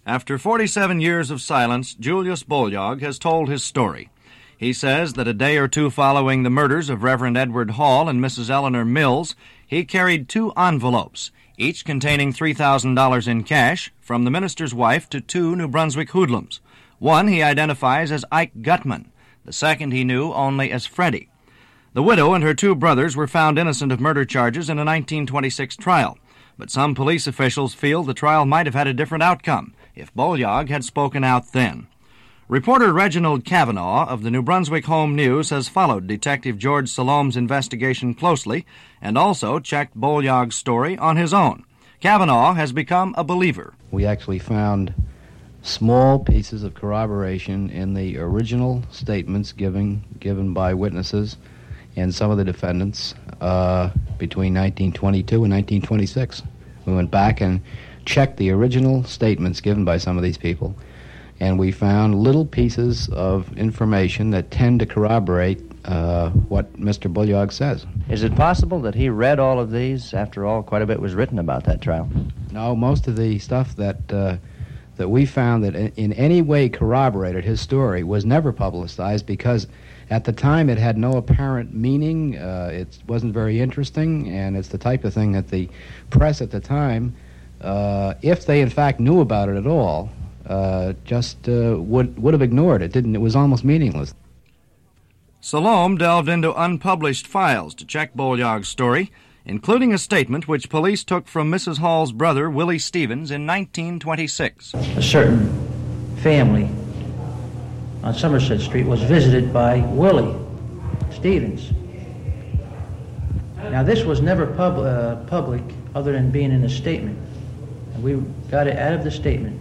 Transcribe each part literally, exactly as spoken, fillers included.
After forty-seven years of silence, Julius Bolyog has told his story. He says that a day or two following the murders of Reverend Edward Hall and Missus Eleanor Mills, he carried two envelopes, each containing three thousand dollars in cash, from the minister's wife to two New Brunswick hoodlums. One he identifies as Ike Gutman. The second he knew only as Freddie. The widow and her two brothers were found innocent of murder charges in a nineteen twenty-six trial, but some police officials feel the trial might have had a different outcome if Bolyog had spoken out then. Reporter Reginald Cavanaugh of the New Brunswick Home News has followed Detective George Salome's investigation closely and also checked Bolyog's story on his own. Cavanaugh has become a believer. We actually found small pieces of corroboration in the original statements given, given by witnesses and some of the defendants uh, between nineteen twenty-two and nineteen twenty-six. We went back and checked the original statements given by some of these people, and we found little pieces of information that tend to corroborate uh, what Mister Bolyog says. Is it possible that he read all of these? After all, quite a bit was written about that trial. No, most of the stuff that uh, that we found that in any way corroborated his story was never publicized because at the time it had no apparent meaning, uh, it wasn't very interesting, and it's the type of thing that the press at the time, uh, if they in fact knew about it at all, uh, just uh, would, would have ignored it. Didn't, it was almost meaningless. Salome delved into unpublished files to check Bolyog's story, including a statement which police took from Missus Hall's brother, Willie Stevens, in nineteen twenty-six. A certain family on Somerset Street was visited by Willie Stevens. Now, this was never pub uh, public other than being in a statement. And we got it out of the statement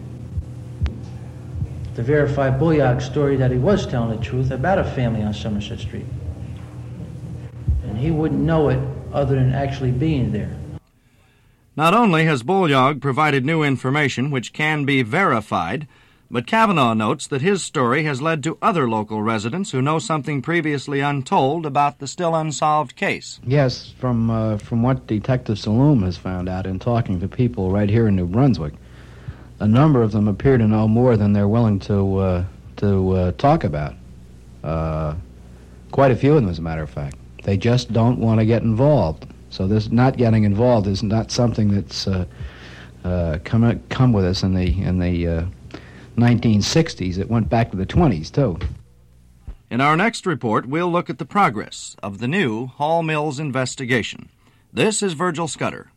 to verify Bolyog's story that he was telling the truth about a family on Somerset Street. And he wouldn't know it other than actually being there. Not only has Bolyog provided new information which can be verified, but Cavanaugh notes that his story has led to other local residents who know something previously untold about the still unsolved case. Yes, from uh, from what Detective Salome has found out in talking to people right here in New Brunswick, a number of them appear to know more than they're willing to uh, to uh, talk about. Uh, quite a few of them, as a matter of fact. They just don't want to get involved. So this not getting involved is not something that's uh, uh, come come with us in the in the uh, nineteen sixties. It went back to the twenties, too. In our next report, we'll look at the progress of the new Hall Mills investigation. This is Virgil Scudder.